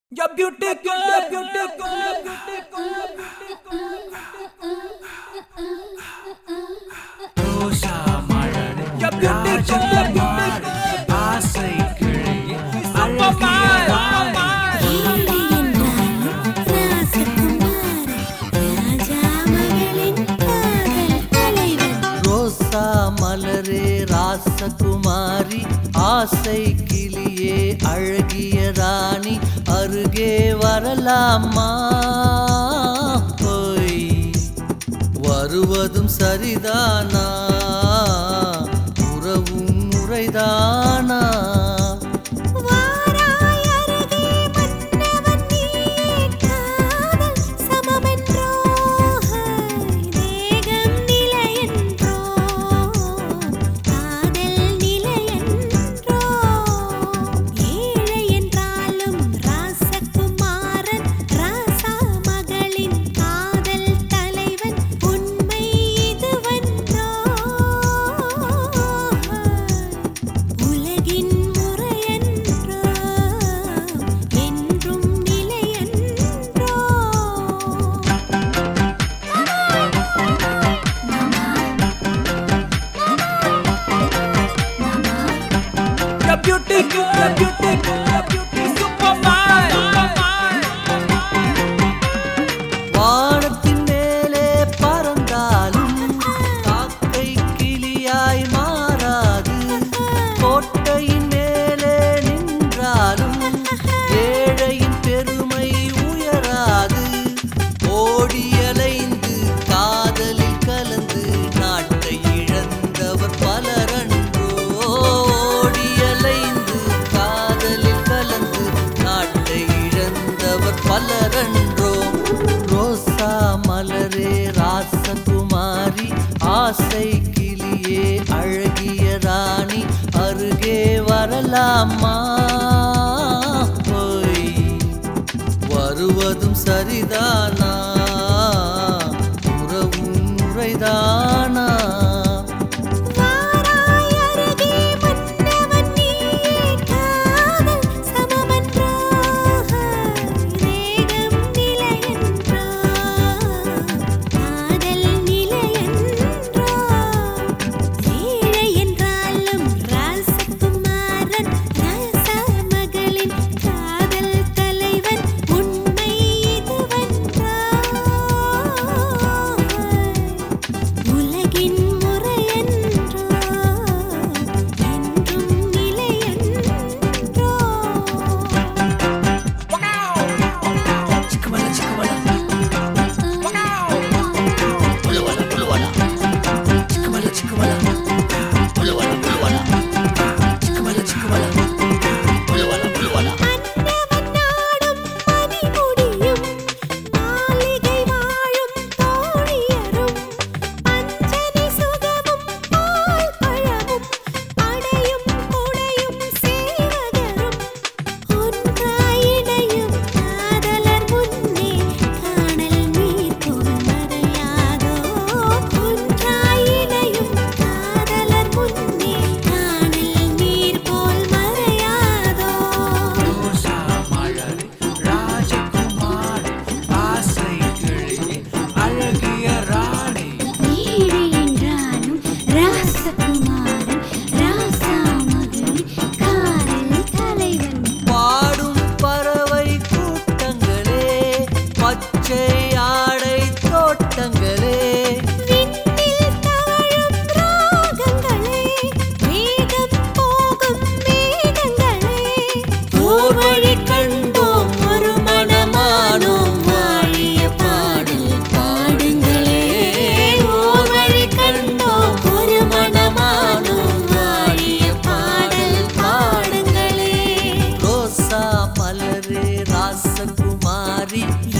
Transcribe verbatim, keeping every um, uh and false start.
You're beautiful, you're beautiful, you're beautiful, Rosa Malar you're beautiful, you're beautiful, ஆசை கிளியே ரோசா மலரே ராசகுமாரி ஆசை கிளியே அழகிய ராணி அருகே வரலாமா போய் வருவதும் சரிதானா உறவும் முறைதானா beautiful, you're beautiful, you're beautiful, Superman, Superman. வானத்தின் மேலே பறந்தாலும் காக்கை கிளியாய் மாறாது கோட்டையின் மேலே நின்றாலும் ஏழையின் பெருமை உயராது ஓடி அலைந்து காதலில் கலந்து நாட்டை இழந்தவர் பலரன்றோ பலரன்றோ ரோசா மலரே ராசகுமாரி ஆசை கிளியே அழகிய ராணி அருகே வரலாமா போய் வருவதும் சரிதானா உறவும் முறைதானா பச்சை ஆடை தோட்டங்களே ஓர் வழி கண்டோம் ஒரு மனமானோம் வாழிய பாடல் பாடுங்களே ஓர் வழி கண்டோம் ஒரு மனமானோம் வாழிய பாடல் பாடுங்களே ரோசா மலரே ராசகுமாரி